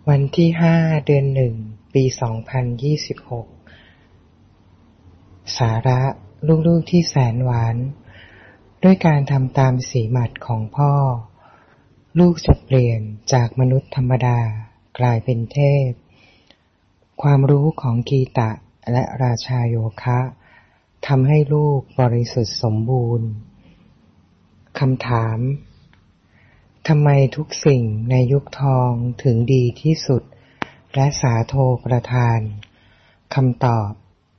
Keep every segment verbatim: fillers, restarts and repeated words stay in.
วันที่ห้าเดือนหนึ่งปีสองพันยี่สิบหกสาระลูกๆที่แสนหวานด้วยการทำตามสีหมัดของพ่อลูกจะเปลี่ยนจากมนุษย์ธรรมดากลายเป็นเทพความรู้ของกีตะและราชาโยคะทำให้ลูกบริสุทธิ์สมบูรณ์คำถามทำไมทุกสิ่งในยุคทองถึงดีที่สุดและสาโทประทานคำตอบ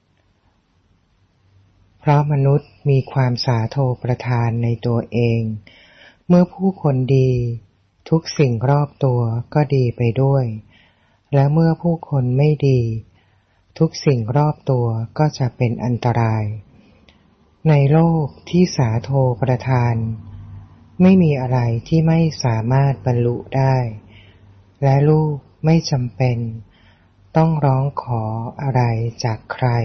เพราะมนุษย์มีความสาโทประทานในตัวเองเมื่อผู้คนดีทุกสิ่งรอบตัวก็ดีไปด้วยและเมื่อผู้คนไม่ดีทุกสิ่งรอบตัวก็จะเป็นอันตรายในโลกที่สาโทประทานไม่มีอะไรที่ไม่สามารถบรรลุได้และลูกไม่จำเป็นต้องร้องขออะไรจากใคร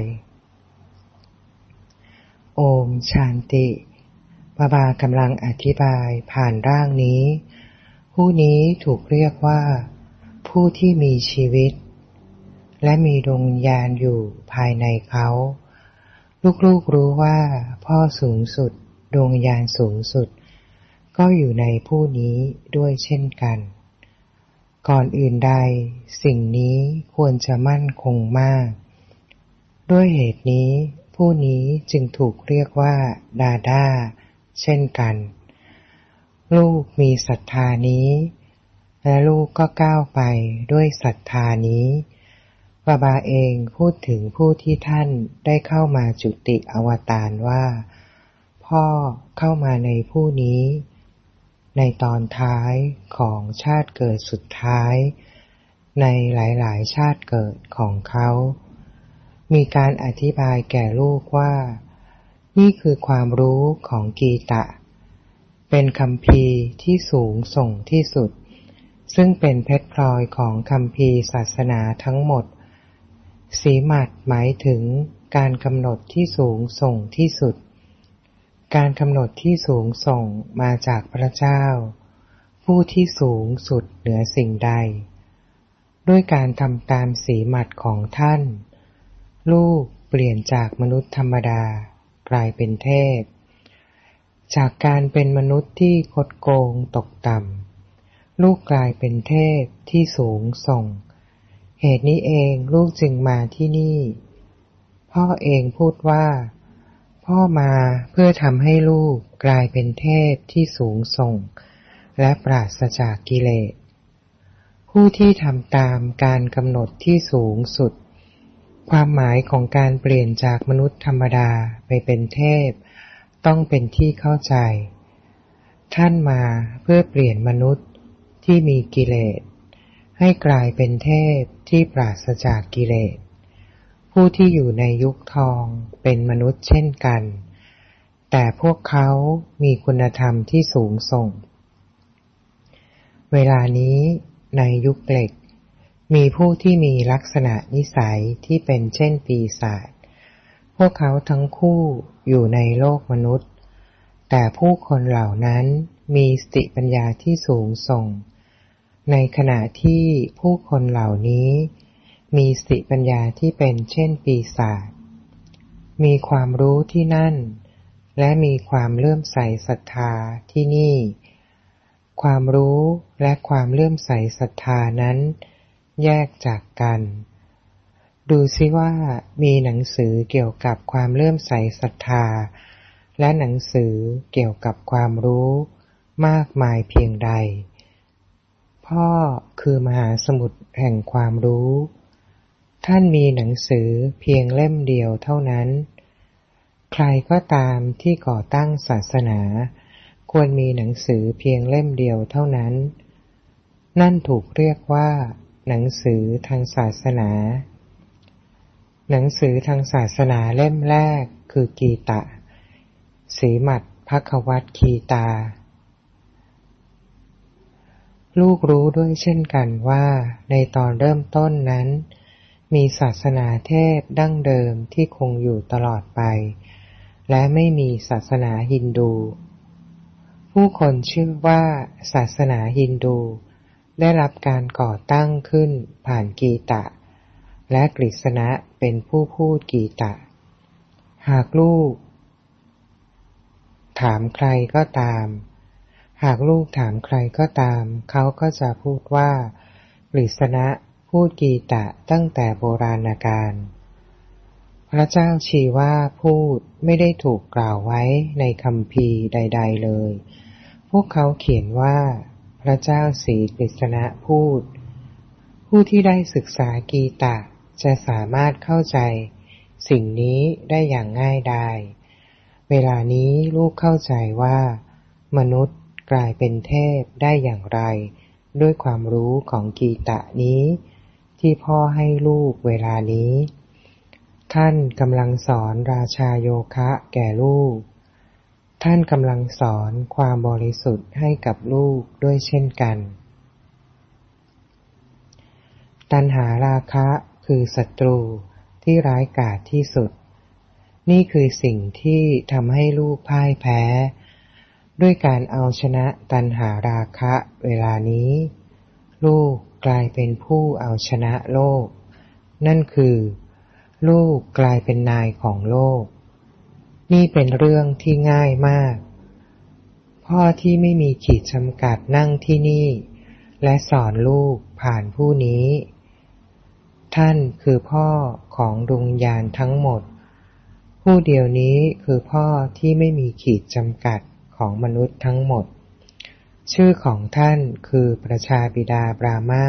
โอมชานติบาบากำลังอธิบายผ่านร่างนี้ผู้นี้ถูกเรียกว่าผู้ที่มีชีวิตและมีดวงวิญญาณอยู่ภายในเขาลูกๆรู้ว่าพ่อสูงสุดดวงวิญญาณสูงสุดก็อยู่ในผู้นี้ด้วยเช่นกันก่อนอื่นใดสิ่งนี้ควรจะมั่นคงมากด้วยเหตุนี้ผู้นี้จึงถูกเรียกว่าดาดาเช่นกันลูกมีศรัทธานี้และลูกก็ก้าวไปด้วยศรัทธานี้บาบาเองพูดถึงผู้ที่ท่านได้เข้ามาจุติอวตารว่าพ่อเข้ามาในผู้นี้ในตอนท้ายของชาติเกิดสุดท้ายในหลายๆชาติเกิดของเขามีการอธิบายแก่ลูกว่านี่คือความรู้ของกีตะเป็นคัมภีร์ที่สูงส่งที่สุดซึ่งเป็นเพชรพลอยของคัมภีร์ศาสนาทั้งหมดสีหมัดหมายถึงการกำหนดที่สูงส่งที่สุดการกำหนดที่สูงส่งมาจากพระเจ้าผู้ที่สูงสุดเหนือสิ่งใดด้วยการทำตามสีหมัดของท่านลูกเปลี่ยนจากมนุษย์ธรรมดากลายเป็นเทพจากการเป็นมนุษย์ที่คดโกงตกต่ำลูกกลายเป็นเทพที่สูงส่งเหตุนี้เองลูกจึงมาที่นี่พ่อเองพูดว่าพ่อมาเพื่อทำให้ลูกกลายเป็นเทพที่สูงส่งและปราศจากกิเลสผู้ที่ทำตามการกำหนดที่สูงสุดความหมายของการเปลี่ยนจากมนุษย์ธรรมดาไปเป็นเทพต้องเป็นที่เข้าใจท่านมาเพื่อเปลี่ยนมนุษย์ที่มีกิเลสให้กลายเป็นเทพที่ปราศจากกิเลสผู้ที่อยู่ในยุคทองเป็นมนุษย์เช่นกันแต่พวกเขามีคุณธรรมที่สูงส่งเวลานี้ในยุคเหล็กมีผู้ที่มีลักษณะนิสัยที่เป็นเช่นปีศาจพวกเขาทั้งคู่อยู่ในโลกมนุษย์แต่ผู้คนเหล่านั้นมีสติปัญญาที่สูงส่งในขณะที่ผู้คนเหล่านี้มีสติปัญญาที่เป็นเช่นปีศาจมีความรู้ที่นั่นและมีความเลื่อมใสศรัทธาที่นี่ความรู้และความเลื่อมใสศรัทธานั้นแยกจากกันดูซิว่ามีหนังสือเกี่ยวกับความเลื่อมใสศรัทธาและหนังสือเกี่ยวกับความรู้มากมายเพียงใดพ่อคือมหาสมุทรแห่งความรู้ท่านมีหนังสือเพียงเล่มเดียวเท่านั้นใครก็ตามที่ก่อตั้งศาสนาควรมีหนังสือเพียงเล่มเดียวเท่านั้นนั่นถูกเรียกว่าหนังสือทางศาสนาหนังสือทางศาสนาเล่มแรกคือกีตะสีหมัดภควัตคีตาลูกรู้ด้วยเช่นกันว่าในตอนเริ่มต้นนั้นมีศาสนาเทพดั้งเดิมที่คงอยู่ตลอดไปและไม่มีศาสนาฮินดูผู้คนเชื่อว่าศาสนาฮินดูได้รับการก่อตั้งขึ้นผ่านกีตะและกฤษณะเป็นผู้พูดกีตะหากลูกถามใครก็ตามหากลูกถามใครก็ตามเขาก็จะพูดว่ากฤษณะพูดกีตะตั้งแต่โบราณกาลพระเจ้าชีวาพูดไม่ได้ถูกกล่าวไว้ในคัมภีร์ใดๆเลยพวกเขาเขียนว่าพระเจ้าศรีกฤษณะพูดผู้ที่ได้ศึกษากีตะจะสามารถเข้าใจสิ่งนี้ได้อย่างง่ายดายเวลานี้ลูกเข้าใจว่ามนุษย์กลายเป็นเทพได้อย่างไรด้วยความรู้ของกีตะนี้ที่พ่อให้ลูกเวลานี้ท่านกำลังสอนราชาโยคะแก่ลูกท่านกำลังสอนความบริสุทธิ์ให้กับลูกด้วยเช่นกันตัณหาราคะคือศัตรูที่ร้ายกาจที่สุดนี่คือสิ่งที่ทำให้ลูกพ่ายแพ้ด้วยการเอาชนะตัณหาราคะเวลานี้ลูกกลายเป็นผู้เอาชนะโลกนั่นคือลูกกลายเป็นนายของโลกนี่เป็นเรื่องที่ง่ายมากพ่อที่ไม่มีขีดจำกัดนั่งที่นี่และสอนลูกผ่านผู้นี้ท่านคือพ่อของดวงวิญญาณทั้งหมดผู้เดียวนี้คือพ่อที่ไม่มีขีดจำกัดของมนุษย์ทั้งหมดชื่อของท่านคือประชาบิดาบรามา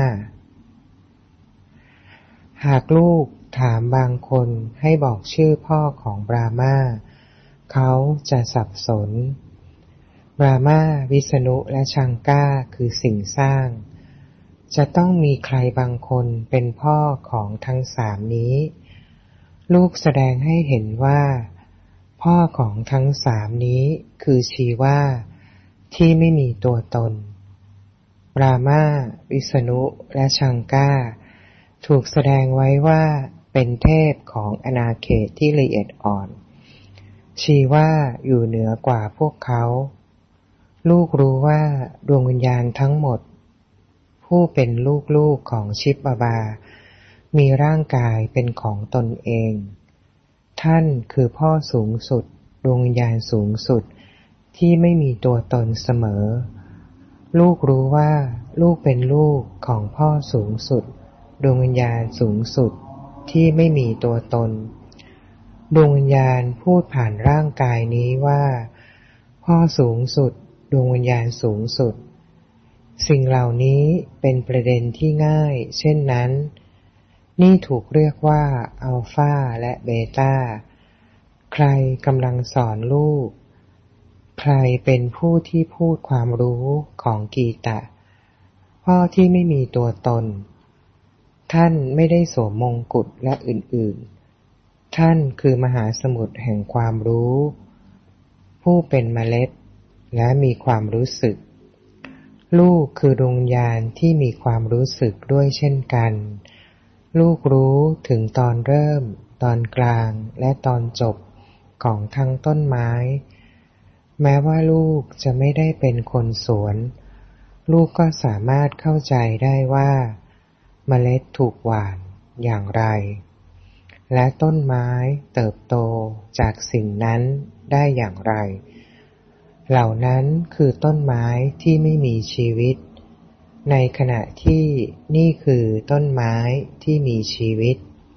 หากลูกถามบางคนให้บอกชื่อพ่อของบรามาเขาจะสับสนบรามาวิษณุและชังก้าคือสิ่งสร้างจะต้องมีใครบางคนเป็นพ่อของทั้งสามนี้ลูกแสดงให้เห็นว่าพ่อของทั้งสามนี้คือชีวาที่ไม่มีตัวตนบรามาวิษณุและชังก้าถูกแสดงไว้ว่าเป็นเทพของอาณาเขตที่ละเอียดอ่อนชีวาอยู่เหนือกว่าพวกเขาลูกรู้ว่าดวงวิญญาณทั้งหมดผู้เป็นลูกๆของชิปบามีร่างกายเป็นของตนเองท่านคือพ่อสูงสุดดวงวิญญาณสูงสุดที่ไม่มีตัวตนเสมอลูกรู้ว่าลูกเป็นลูกของพ่อสูงสุดดวงวิญญาณสูงสุดที่ไม่มีตัวตนดวงวิญญาณพูดผ่านร่างกายนี้ว่าพ่อสูงสุดดวงวิญญาณสูงสุดสิ่งเหล่านี้เป็นประเด็นที่ง่ายเช่นนั้นนี่ถูกเรียกว่าอัลฟาและเบต้าใครกำลังสอนลูกใครเป็นผู้ที่พูดความรู้ของกีตะพ่อที่ไม่มีตัวตนท่านไม่ได้สวมมงกุฎและอื่นๆท่านคือมหาสมุทรแห่งความรู้ผู้เป็นเมล็ดและมีความรู้สึกลูกคือดวงวิญญาณที่มีความรู้สึกด้วยเช่นกันลูกรู้ถึงตอนเริ่มตอนกลางและตอนจบของทั้งต้นไม้แม้ว่าลูกจะไม่ได้เป็นคนสวนลูกก็สามารถเข้าใจได้ว่าเมล็ดถูกหว่านอย่างไรและต้นไม้เติบโตจากสิ่งนั้นได้อย่างไรเหล่านั้นคือต้นไม้ที่ไม่มีชีวิตในขณะที่นี่คือต้นไม้ที่มีชีวิต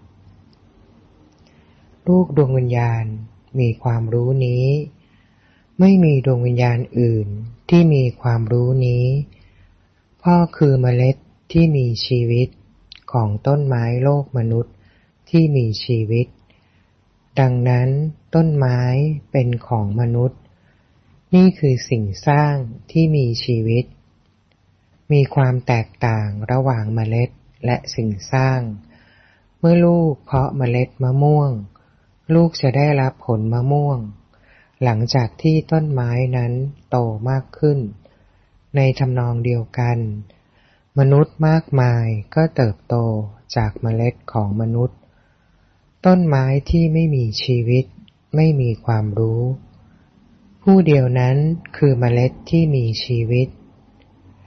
ลูกดวงวิญญาณมีความรู้นี้ไม่มีดวงวิญญาณอื่นที่มีความรู้นี้พ่อคือเมล็ดที่มีชีวิตของต้นไม้โลกมนุษย์ที่มีชีวิตดังนั้นต้นไม้เป็นของมนุษย์นี่คือสิ่งสร้างที่มีชีวิตมีความแตกต่างระหว่างเมล็ดและสิ่งสร้างเมื่อลูกเพาะเมล็ดมะม่วงลูกจะได้รับผลมะม่วงหลังจากที่ต้นไม้นั้นโตมากขึ้นในทำนองเดียวกันมนุษย์มากมายก็เติบโตจากเมล็ดของมนุษย์ต้นไม้ที่ไม่มีชีวิตไม่มีความรู้ผู้เดียวนั้นคือเมล็ดที่มีชีวิต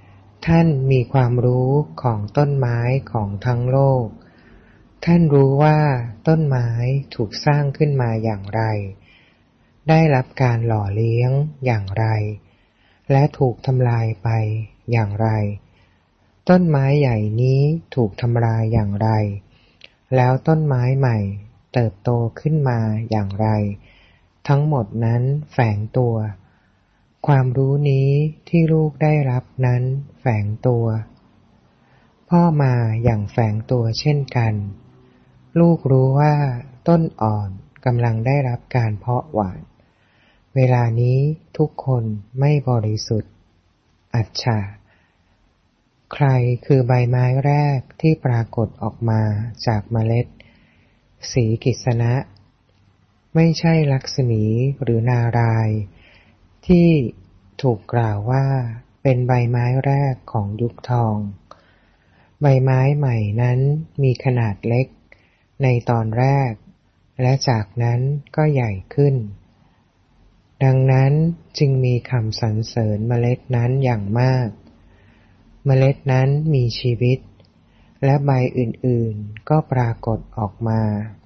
ท่านมีความรู้ของต้นไม้ของทั้งโลกท่านรู้ว่าต้นไม้ถูกสร้างขึ้นมาอย่างไรได้รับการหล่อเลี้ยงอย่างไรและถูกทำลายไปอย่างไรต้นไม้ใหญ่นี้ถูกทำลายอย่างไรแล้วต้นไม้ใหม่เติบโตขึ้นมาอย่างไรทั้งหมดนั้นแฝงตัวความรู้นี้ที่ลูกได้รับนั้นแฝงตัวพ่อมาอย่างแฝงตัวเช่นกันลูกรู้ว่าต้นอ่อนกำลังได้รับการเพาะหว่านเวลานี้ทุกคนไม่บริสุทธิ์อัจฉาใครคือใบไม้แรกที่ปรากฏออกมาจากเมล็ดสีกิษณะไม่ใช่ลักษมีหรือนารายณ์ที่ถูกกล่าวว่าเป็นใบไม้แรกของยุคทองใบไม้ใหม่นั้นมีขนาดเล็กในตอนแรกและจากนั้นก็ใหญ่ขึ้นดังนั้นจึงมีคำสรรเสริญเมล็ดนั้นอย่างมากเมล็ดนั้นมีชีวิตและใบอื่นๆก็ปรากฏออกมา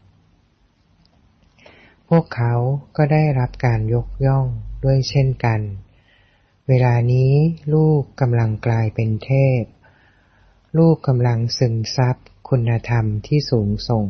พวกเขาก็ได้รับการยกย่องด้วยเช่นกันเวลานี้ลูกกำลังกลายเป็นเทพลูกกำลังซึมซับคุณธรรมที่สูงส่ง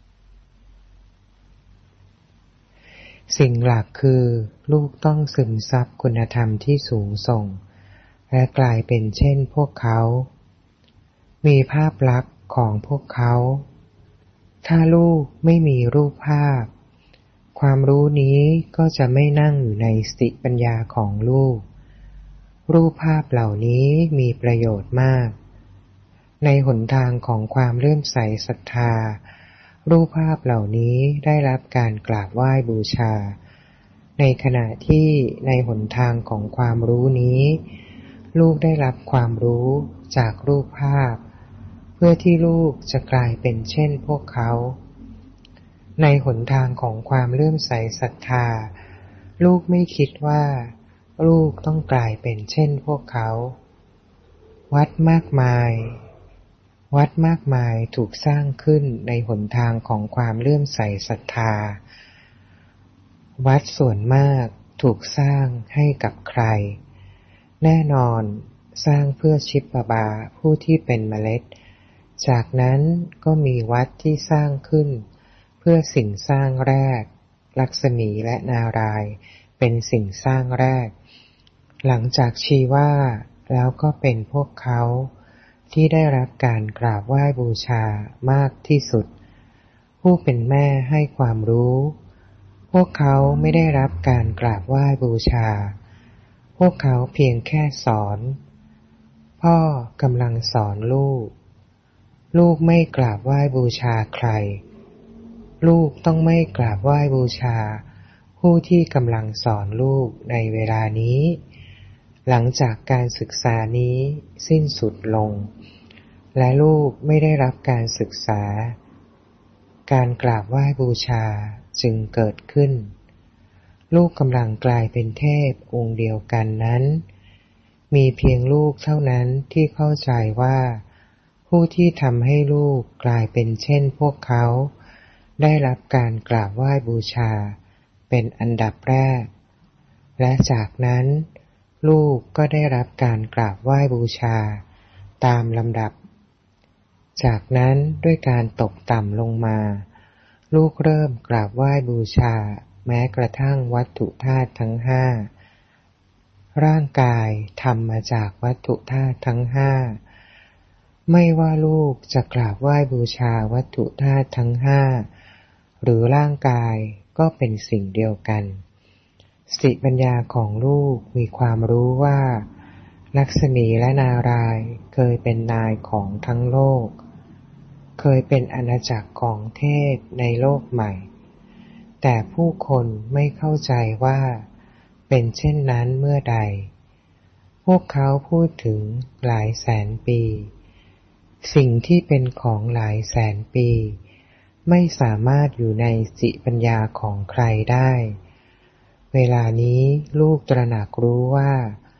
สิ่งหลักคือลูกต้องซึมซับคุณธรรมที่สูงส่งและกลายเป็นเช่นพวกเขามีภาพลักษณ์ของพวกเขาถ้าลูกไม่มีรูปภาพความรู้นี้ก็จะไม่นั่งอยู่ในสติปัญญาของลูกรูปภาพเหล่านี้มีประโยชน์มากในหนทางของความเลื่อมใสศรัทธารูปภาพเหล่านี้ได้รับการกราบไหว้บูชาในขณะที่ในหนทางของความรู้นี้ลูกได้รับความรู้จากรูปภาพเพื่อที่ลูกจะกลายเป็นเช่นพวกเขาในหนทางของความเลื่อมใสศรัทธาลูกไม่คิดว่าลูกต้องกลายเป็นเช่นพวกเขาวัดมากมายวัดมากมายถูกสร้างขึ้นในหนทางของความเลื่อมใสศรัทธาวัดส่วนมากถูกสร้างให้กับใครแน่นอนสร้างเพื่อชิปบาผู้ที่เป็นเมล็ดจากนั้นก็มีวัดที่สร้างขึ้นเพื่อสิ่งสร้างแรกลักษมีและนารายณ์เป็นสิ่งสร้างแรกหลังจากชีวาแล้วก็เป็นพวกเขาที่ได้รับการกราบไหว้บูชามากที่สุดผู้เป็นแม่ให้ความรู้พวกเขาไม่ได้รับการกราบไหว้บูชาพวกเขาเพียงแค่สอนพ่อกำลังสอนลูกลูกไม่กราบไหว้บูชาใครลูกต้องไม่กราบไหว้บูชาผู้ที่กำลังสอนลูกในเวลานี้หลังจากการศึกษานี้สิ้นสุดลงและลูกไม่ได้รับการศึกษาการกราบไหว้บูชาจึงเกิดขึ้นลูกกำลังกลายเป็นเทพองค์เดียวกันนั้นมีเพียงลูกเท่านั้นที่เข้าใจว่าผู้ที่ทำให้ลูกกลายเป็นเช่นพวกเขาได้รับการกราบไหว้บูชาเป็นอันดับแรกและจากนั้นลูกก็ได้รับการกราบไหว้บูชาตามลำดับจากนั้นด้วยการตกต่ำลงมาลูกเริ่มกราบไหว้บูชาแม้กระทั่งวัตถุธาตุทั้งห้าร่างกายทำมาจากวัตถุธาตุทั้งห้าไม่ว่าลูกจะกราบไหว้บูชาวัตถุธาตุทั้งห้าหรือร่างกายก็เป็นสิ่งเดียวกันสติปัญญาของลูกมีความรู้ว่าลักษมีและนารายณ์เคยเป็นนายของทั้งโลกเคยเป็นอาณาจักรของเทพในโลกใหม่แต่ผู้คนไม่เข้าใจว่าเป็นเช่นนั้นเมื่อใดพวกเขาพูดถึงหลายแสนปีสิ่งที่เป็นของหลายแสนปีไม่สามารถอยู่ในสติปัญญาของใครได้เวลานี้ลูกตระหนักรู้ว่า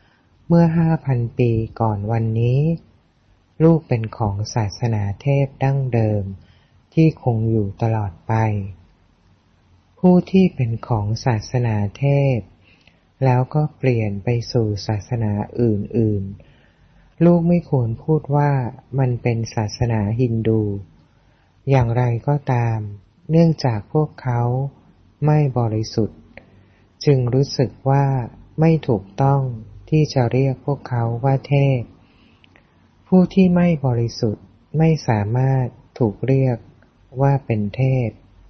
เมื่อห้าพันปีก่อนวันนี้ลูกเป็นของศาสนาเทพดั้งเดิมที่คงอยู่ตลอดไปผู้ที่เป็นของศาสนาเทพแล้วก็เปลี่ยนไปสู่ศาสนาอื่นๆลูกไม่ควรพูดว่ามันเป็นศาสนาฮินดูอย่างไรก็ตามเนื่องจากพวกเขาไม่บริสุทธิ์จึงรู้สึกว่าไม่ถูกต้องที่จะเรียกพวกเขาว่าเทพผู้ที่ไม่บริสุทธิ์ไม่สามารถถูกเรียกว่าเป็นเทพ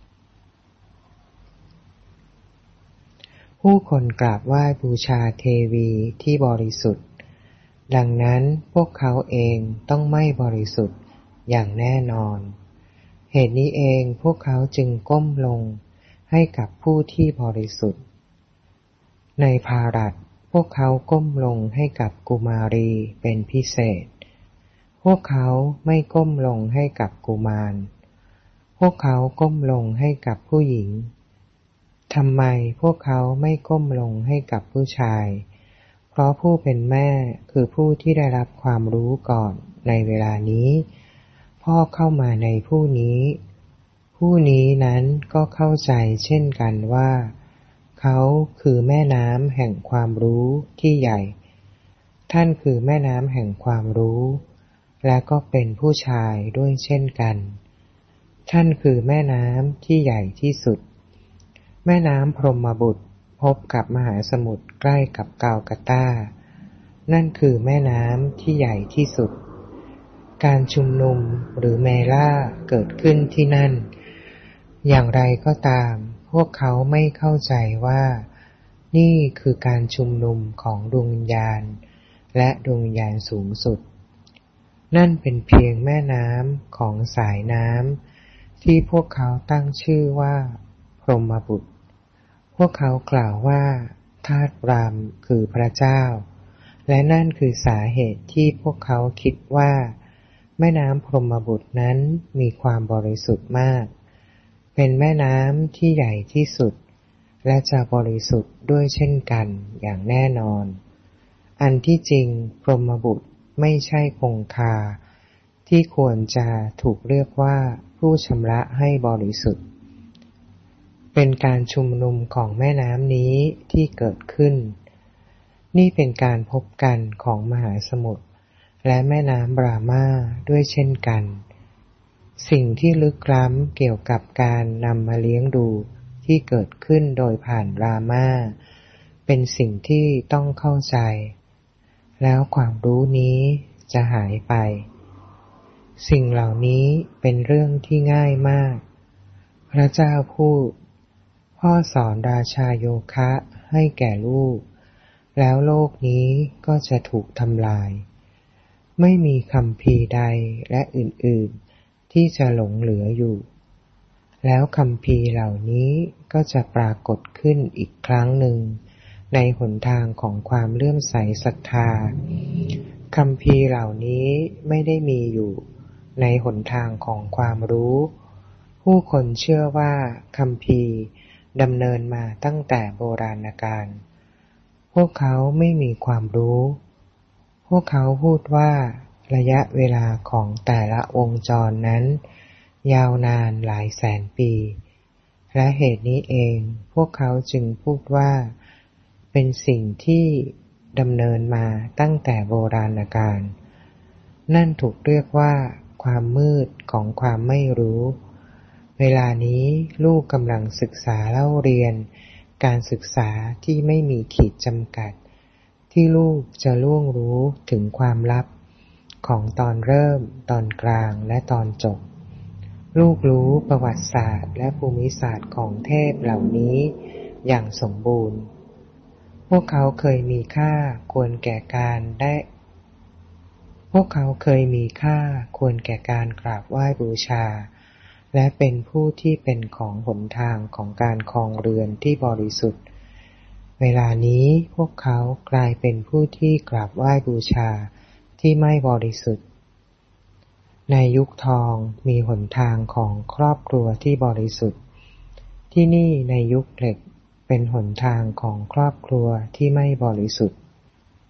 ผู้คนกราบไหว้บูชาเทวีที่บริสุทธิ์ดังนั้นพวกเขาเองต้องไม่บริสุทธิ์อย่างแน่นอนเหตุนี้เองพวกเขาจึงก้มลงให้กับผู้ที่บริสุทธิ์ในภารัตพวกเขาก้มลงให้กับกุมารีเป็นพิเศษพวกเขาไม่ก้มลงให้กับกุมารพวกเขาก้มลงให้กับผู้หญิงทำไมพวกเขาไม่ก้มลงให้กับผู้ชายเพราะผู้เป็นแม่คือผู้ที่ได้รับความรู้ก่อนในเวลานี้พ่อเข้ามาในผู้นี้ผู้นี้นั้นก็เข้าใจเช่นกันว่าเขาคือแม่น้ำแห่งความรู้ที่ใหญ่ท่านคือแม่น้ำแห่งความรู้และก็เป็นผู้ชายด้วยเช่นกันท่านคือแม่น้ำที่ใหญ่ที่สุดแม่น้ำพรหมบุตรพบกับมหาสมุทรใกล้กับกาลกัตตานั่นคือแม่น้ำที่ใหญ่ที่สุดการชุมนุมหรือเมล่าเกิดขึ้นที่นั่นอย่างไรก็ตามพวกเขาไม่เข้าใจว่านี่คือการชุมนุมของดวงวิญญาณและดวงวิญญาณสูงสุดนั่นเป็นเพียงแม่น้ำของสายน้ำที่พวกเขาตั้งชื่อว่าพรหมบุตรพวกเขากล่าวว่าธาตุรามคือพระเจ้าและนั่นคือสาเหตุที่พวกเขาคิดว่าแม่น้ำพรหมบุตรนั้นมีความบริสุทธิ์มากเป็นแม่น้ำที่ใหญ่ที่สุดและจะบริสุทธิ์ด้วยเช่นกันอย่างแน่นอนอันที่จริงพรหมบุตรไม่ใช่คงคาที่ควรจะถูกเรียกว่าผู้ชำระให้บริสุทธิ์เป็นการชุมนุมของแม่น้ำนี้ที่เกิดขึ้นนี่เป็นการพบกันของมหาสมุทรและแม่น้ำบรามาด้วยเช่นกันสิ่งที่ลึกล้ำเกี่ยวกับการนำมาเลี้ยงดูที่เกิดขึ้นโดยผ่านรามาเป็นสิ่งที่ต้องเข้าใจแล้วความรู้นี้จะหายไปสิ่งเหล่านี้เป็นเรื่องที่ง่ายมากพระเจ้าพูดพ่อสอนราชาโยคะให้แก่ลูกแล้วโลกนี้ก็จะถูกทำลายไม่มีคัมภีร์ใดและอื่นๆที่จะหลงเหลืออยู่แล้วคัมภีร์เหล่านี้ก็จะปรากฏขึ้นอีกครั้งหนึ่งในหนทางของความเลื่อมใสศรัทธาคัมภีร์เหล่านี้ไม่ได้มีอยู่ในหนทางของความรู้ผู้คนเชื่อว่าคัมภีร์ดำเนินมาตั้งแต่โบราณกาลพวกเขาไม่มีความรู้พวกเขาพูดว่าระยะเวลาของแต่ละวงจรนั้นยาวนานหลายแสนปีและเหตุนี้เองพวกเขาจึงพูดว่าเป็นสิ่งที่ดำเนินมาตั้งแต่โบราณกาลนั่นถูกเรียกว่าความมืดของความไม่รู้เวลานี้ลูกกำลังศึกษาเล่าเรียนการศึกษาที่ไม่มีขีดจำกัดที่ลูกจะล่วงรู้ถึงความลับของตอนเริ่มตอนกลางและตอนจบลูกรู้ประวัติศาสตร์และภูมิศาสตร์ของเทพเหล่านี้อย่างสมบูรณ์พวกเขาเคยมีค่าควรแก่การได้พวกเขาเคยมีค่าควรแก่การกราบไหว้บูชาและเป็นผู้ที่เป็นของหนทางของการครองเรือนที่บริสุทธิ์เวลานี้พวกเขากลายเป็นผู้ที่กราบไหว้บูชาที่ไม่บริสุทธิ์ในยุคทองมีหนทางของครอบครัวที่บริสุทธิ์ที่นี่ในยุคเหล็กเป็นหนทางของครอบครัวที่ไม่บริสุทธิ์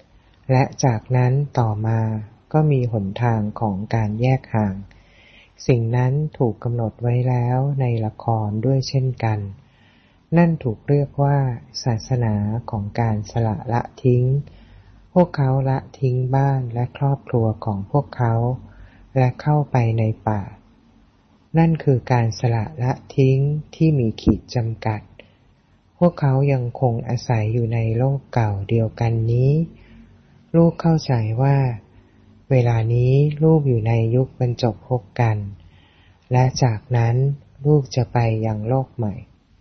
และจากนั้นต่อมาก็มีหนทางของการแยกห่างสิ่งนั้นถูกกำหนดไว้แล้วในละครด้วยเช่นกันนั่นถูกเรียกว่าศาสนาของการสละละทิ้งพวกเขาละทิ้งบ้านและครอบครัวของพวกเขาและเข้าไปในป่านั่นคือการสละละทิ้งที่มีขีดจำกัดพวกเขายังคงอาศัยอยู่ในโลกเก่าเดียวกันนี้ลูกเข้าใจว่าเวลานี้ลูกอยู่ในยุคบรรจบพบกันและจากนั้นลูกจะไปยังโลกใหม่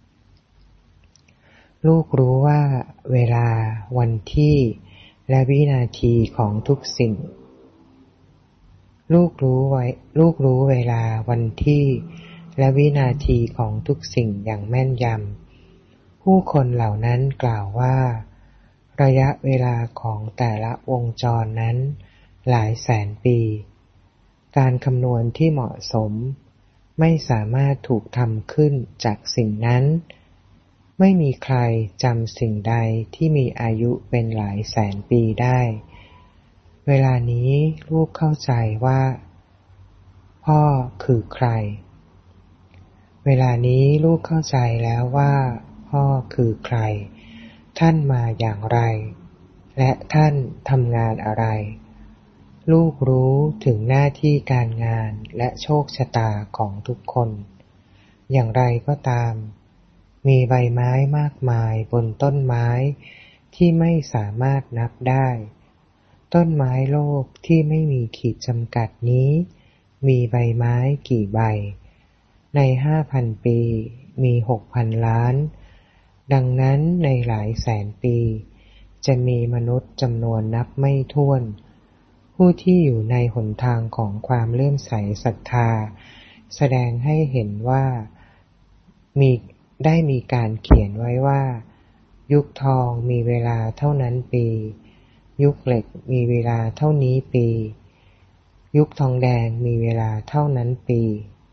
ลูกรู้ว่าเวลาวันที่และวินาทีของทุกสิ่งลูกรู้ไว้ลูกรู้เวลาวันที่และวินาทีของทุกสิ่งอย่างแม่นยำผู้คนเหล่านั้นกล่าวว่าระยะเวลาของแต่ละวงจรนั้นหลายแสนปีการคำนวณที่เหมาะสมไม่สามารถถูกทำขึ้นจากสิ่งนั้นไม่มีใครจำสิ่งใดที่มีอายุเป็นหลายแสนปีได้เวลานี้ลูกเข้าใจว่าพ่อคือใครเวลานี้ลูกเข้าใจแล้วว่าพ่อคือใครท่านมาอย่างไรและท่านทำงานอะไรลูกรู้ถึงหน้าที่การงานและโชคชะตาของทุกคนอย่างไรก็ตามมีใบไม้มากมายบนต้นไม้ที่ไม่สามารถนับได้ต้นไม้โลกที่ไม่มีขีดจำกัดนี้มีใบไม้กี่ใบในห้าพันปีมีหกพันล้านดังนั้นในหลายแสนปีจะมีมนุษย์จำนวนนับไม่ถ้วนผู้ที่อยู่ในหนทางของความเลื่อมใสศรัทธาแสดงให้เห็นว่ามีได้มีการเขียนไว้ว่ายุคทองมีเวลาเท่านั้นปียุคเหล็กมีเวลาเท่านี้ปียุคทองแดงมีเวลาเท่านั้นปี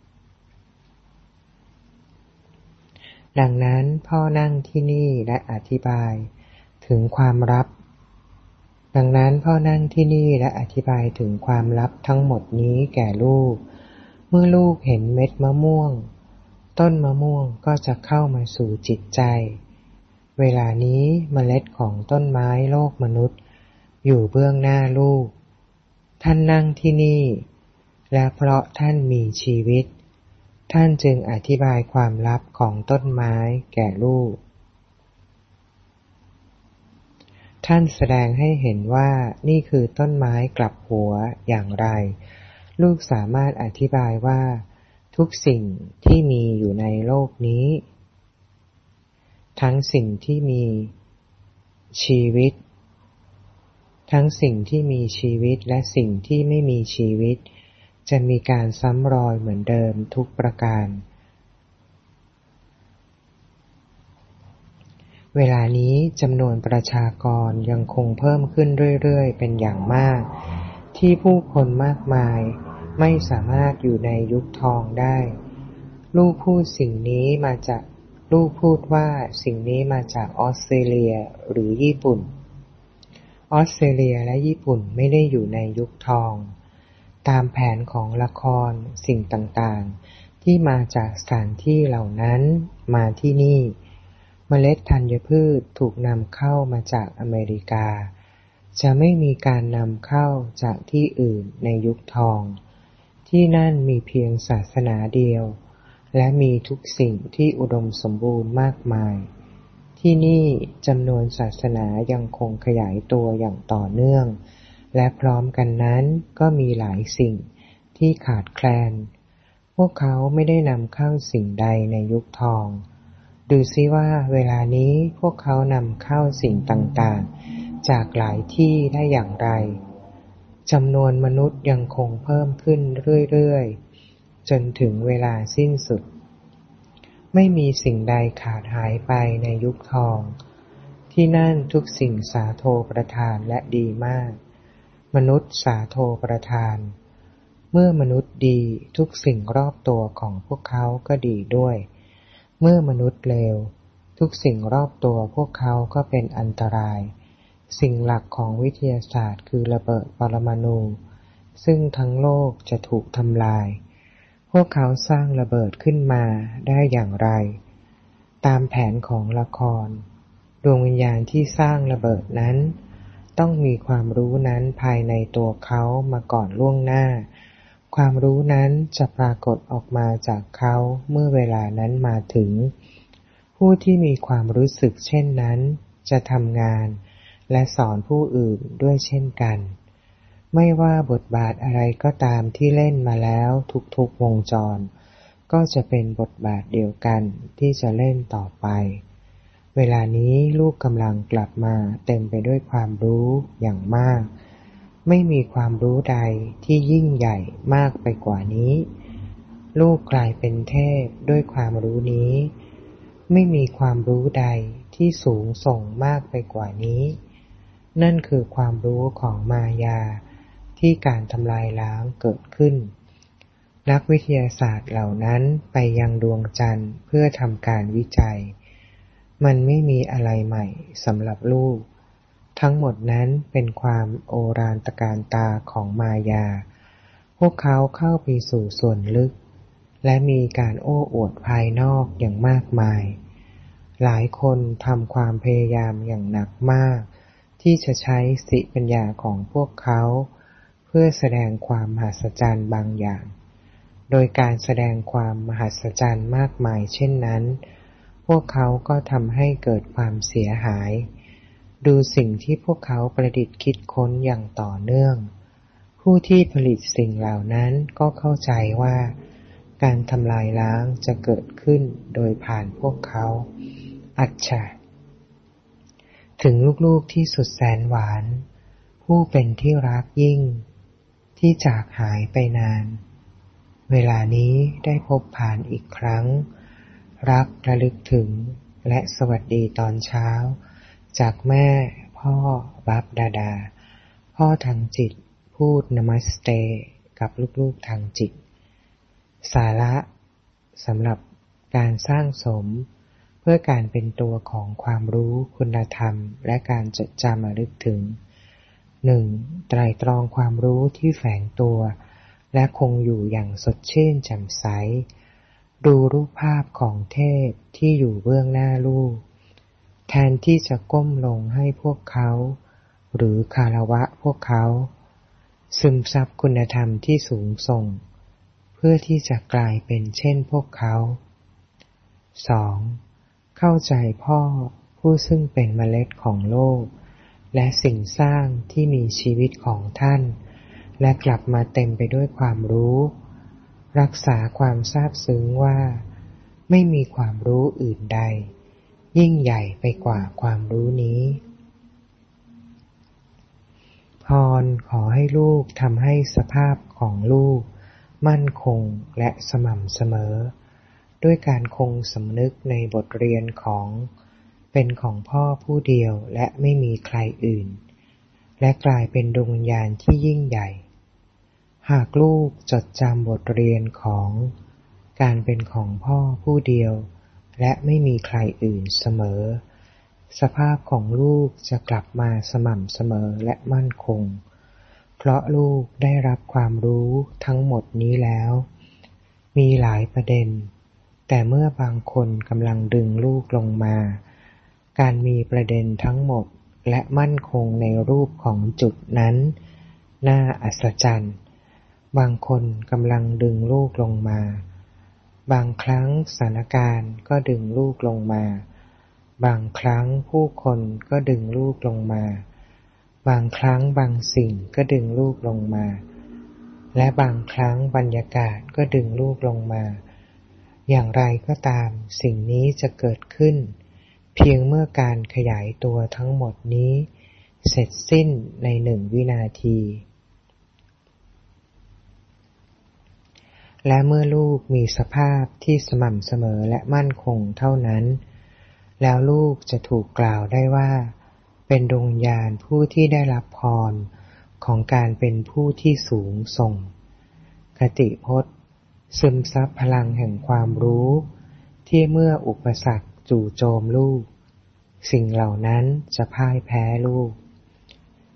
ดังนั้นพ่อนั่งที่นี่และอธิบายถึงความลับดังนั้นพ่อนั่งที่นี่และอธิบายถึงความลับทั้งหมดนี้แก่ลูกเมื่อลูกเห็นเม็ดมะม่วงต้นมะม่วงก็จะเข้ามาสู่จิตใจเวลานี้เมล็ดของต้นไม้โลกมนุษย์อยู่เบื้องหน้าลูกท่านนั่งที่นี่และเพราะท่านมีชีวิตท่านจึงอธิบายความลับของต้นไม้แก่ลูกท่านแสดงให้เห็นว่านี่คือต้นไม้กลับหัวอย่างไรลูกสามารถอธิบายว่าทุกสิ่งที่มีอยู่ในโลกนี้ทั้งสิ่งที่มีชีวิตทั้งสิ่งที่มีชีวิตและสิ่งที่ไม่มีชีวิตจะมีการซ้ำรอยเหมือนเดิมทุกประการเวลานี้จำนวนประชากรยังคงเพิ่มขึ้นเรื่อยๆเป็นอย่างมากที่ผู้คนมากมายไม่สามารถอยู่ในยุคทองได้ลูกพูดสิ่งนี้มาจากลูกพูดว่าสิ่งนี้มาจากออสเตรเลียหรือญี่ปุ่นออสเตรเลียและญี่ปุ่นไม่ได้อยู่ในยุคทองตามแผนของละครสิ่งต่างๆที่มาจากสถานที่เหล่านั้นมาที่นี่เมล็ดธัญพืชถูกนำเข้ามาจากอเมริกาจะไม่มีการนำเข้าจากที่อื่นในยุคทองที่นั่นมีเพียงศาสนาเดียวและมีทุกสิ่งที่อุดมสมบูรณ์มากมายที่นี่จำนวนศาสนายังคงขยายตัวอย่างต่อเนื่องและพร้อมกันนั้นก็มีหลายสิ่งที่ขาดแคลนพวกเขาไม่ได้นำเข้าสิ่งใดในยุคทองดูซิว่าเวลานี้พวกเขานำเข้าสิ่งต่างๆจากหลายที่ได้อย่างไรจำนวนมนุษย์ยังคงเพิ่มขึ้นเรื่อยๆจนถึงเวลาสิ้นสุดไม่มีสิ่งใดขาดหายไปในยุคทองที่นั่นทุกสิ่งสาโทประทานและดีมากมนุษย์สาโทประทานเมื่อมนุษย์ดีทุกสิ่งรอบตัวของพวกเขาก็ดีด้วยเมื่อมนุษย์เลวทุกสิ่งรอบตัวพวกเขาก็เป็นอันตรายสิ่งหลักของวิทยาศาสตร์คือระเบิดปรมาณูซึ่งทั้งโลกจะถูกทำลายพวกเขาสร้างระเบิดขึ้นมาได้อย่างไรตามแผนของละครดวงวิญญาณที่สร้างระเบิดนั้นต้องมีความรู้นั้นภายในตัวเขามาก่อนล่วงหน้าความรู้นั้นจะปรากฏออกมาจากเขาเมื่อเวลานั้นมาถึงผู้ที่มีความรู้สึกเช่นนั้นจะทำงานและสอนผู้อื่นด้วยเช่นกันไม่ว่าบทบาทอะไรก็ตามที่เล่นมาแล้วทุกๆวงจรก็จะเป็นบทบาทเดียวกันที่จะเล่นต่อไปเวลานี้ลูกกำลังกลับมาเต็มไปด้วยความรู้อย่างมากไม่มีความรู้ใดที่ยิ่งใหญ่มากไปกว่านี้ลูกกลายเป็นเทพด้วยความรู้นี้ไม่มีความรู้ใดที่สูงส่งมากไปกว่านี้นั่นคือความรู้ของมายาที่การทำลายล้างเกิดขึ้นนักวิทยาศาสตร์เหล่านั้นไปยังดวงจันทร์เพื่อทำการวิจัยมันไม่มีอะไรใหม่สำหรับลูกทั้งหมดนั้นเป็นความโอฬารตะการตาของมายาพวกเขาเข้าไปสู่ส่วนลึกและมีการโอ้อวดภายนอกอย่างมากมายหลายคนทำความพยายามอย่างหนักมากที่จะใช้สติปัญญาของพวกเขาเพื่อแสดงความมหัศจรรย์บางอย่างโดยการแสดงความมหัศจรรย์มากมายเช่นนั้นพวกเขาก็ทำให้เกิดความเสียหายดูสิ่งที่พวกเขาประดิษฐ์คิดค้นอย่างต่อเนื่องผู้ที่ผลิตสิ่งเหล่านั้นก็เข้าใจว่าการทำลายล้างจะเกิดขึ้นโดยผ่านพวกเขาอัจฉะถึงลูกๆที่สุดแสนหวานผู้เป็นที่รักยิ่งที่จากหายไปนานเวลานี้ได้พบผ่านอีกครั้งรักระลึกถึงและสวัสดีตอนเช้าจากแม่พ่อบับดาดาพ่อทางจิตพูดนามัสเตกับลูกๆทางจิตสาระสำหรับการสร้างสมเพื่อการเป็นตัวของความรู้คุณธรรมและการจดจำระลึกถึง หนึ่ง. ไตร่ตรองความรู้ที่แฝงตัวและคงอยู่อย่างสดชื่นแจ่มใสดูรูปภาพของเทพที่อยู่เบื้องหน้าลูกแทนที่จะก้มลงให้พวกเขาหรือคารวะพวกเขาซึมซับคุณธรรมที่สูงส่งเพื่อที่จะกลายเป็นเช่นพวกเขา สอง. เข้าใจพ่อผู้ซึ่งเป็นเมล็ดของโลกและสิ่งสร้างที่มีชีวิตของท่านและกลับมาเต็มไปด้วยความรู้รักษาความซาบซึ้งว่าไม่มีความรู้อื่นใดยิ่งใหญ่ไปกว่าความรู้นี้พรขอให้ลูกทำให้สภาพของลูกมั่นคงและสม่ำเสมอด้วยการคงสำนึกในบทเรียนของเป็นของพ่อผู้เดียวและไม่มีใครอื่นและกลายเป็นดวงวิญญาณที่ยิ่งใหญ่หากลูกจดจำบทเรียนของการเป็นของพ่อผู้เดียวและไม่มีใครอื่นเสมอสภาพของลูกจะกลับมาสม่ำเสมอและมั่นคงเพราะลูกได้รับความรู้ทั้งหมดนี้แล้วมีหลายประเด็นแต่เมื่อบางคนกำลังดึงลูกลงมาการมีประเด็นทั้งหมดและมั่นคงในรูปของจุดนั้นน่าอัศจรรย์บางคนกำลังดึงลูกลงมาบางครั้งสถานการณ์ก็ดึงลูกลงมาบางครั้งผู้คนก็ดึงลูกลงมาบางครั้งบางสิ่งก็ดึงลูกลงมาและบางครั้งบรรยากาศก็ดึงลูกลงมาอย่างไรก็ตามสิ่งนี้จะเกิดขึ้นเพียงเมื่อการขยายตัวทั้งหมดนี้เสร็จสิ้นในหนึ่งวินาทีและเมื่อลูกมีสภาพที่สม่ำเสมอและมั่นคงเท่านั้นแล้วลูกจะถูกกล่าวได้ว่าเป็นดวงวิญญาณผู้ที่ได้รับพรของการเป็นผู้ที่สูงส่งคติพจน์ซึมซับพลังแห่งความรู้ที่เมื่ออุปสรรคจู่โจมลูกสิ่งเหล่านั้นจะพ่ายแพ้ลูก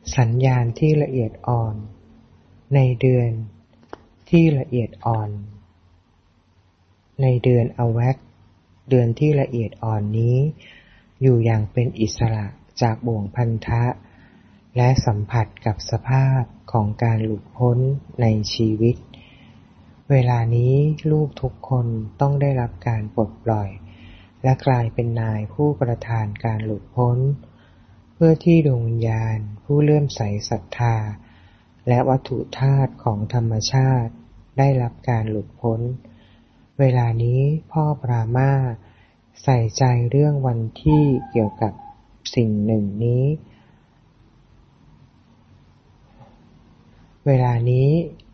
สัญญาณที่ละเอียดอ่อนในเดือนที่ละเอียดอ่อนในเดือนอแวกเดือนที่ละเอียดอ่อนนี้อยู่อย่างเป็นอิสระจากบ่วงพันธะและสัมผัสกับสภาพของการหลุดพ้นในชีวิตเวลานี้ลูกทุกคนต้องได้รับการปลดปล่อยและกลายเป็นนายผู้ประทานการหลุดพ้นเพื่อที่ดวงวิญญาณผู้เลื่อมใสศรัทธาและวัตถุธาตุของธรรมชาติได้รับการหลุดพ้นเวลานี้พ่อปรามาสใส่ใจเรื่องวันที่เกี่ยวกับสิ่งหนึ่งนี้เวลานี้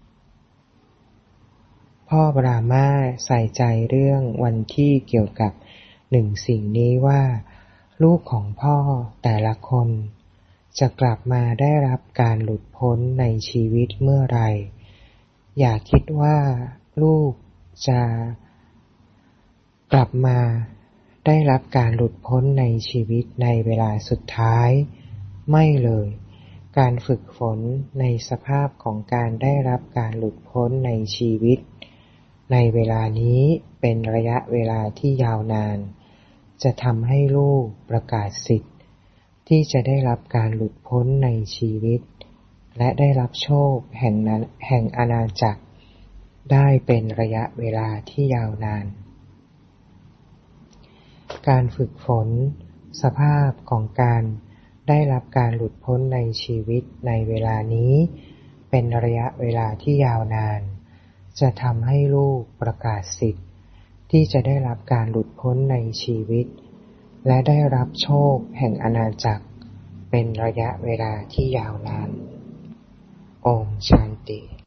พ่อปรามาสใส่ใจเรื่องวันที่เกี่ยวกับหนึ่งสิ่งนี้ว่าลูกของพ่อแต่ละคนจะกลับมาได้รับการหลุดพ้นในชีวิตเมื่อไรอย่าคิดว่าลูกจะกลับมาได้รับการหลุดพ้นในชีวิตในเวลาสุดท้ายไม่เลยการฝึกฝนในสภาพของการได้รับการหลุดพ้นในชีวิตในเวลานี้เป็นระยะเวลาที่ยาวนานจะทำให้ลูกประกาศสิทธิ์ที่จะได้รับการหลุดพ้นในชีวิตและได้รับโชคแห่งนั้นแห่งอาณาจักรได้เป็นระยะเวลาที่ยาวนานการฝึกฝนสภาพของการได้รับการหลุดพ้นในชีวิตในเวลานี้เป็นระยะเวลาที่ยาวนานจะทำให้ลูกประกาศสิทธิ์ที่จะได้รับการหลุดพ้นในชีวิตและได้รับโชคแห่งอาณาจักรเป็นระยะเวลาที่ยาวนานโอมชันติ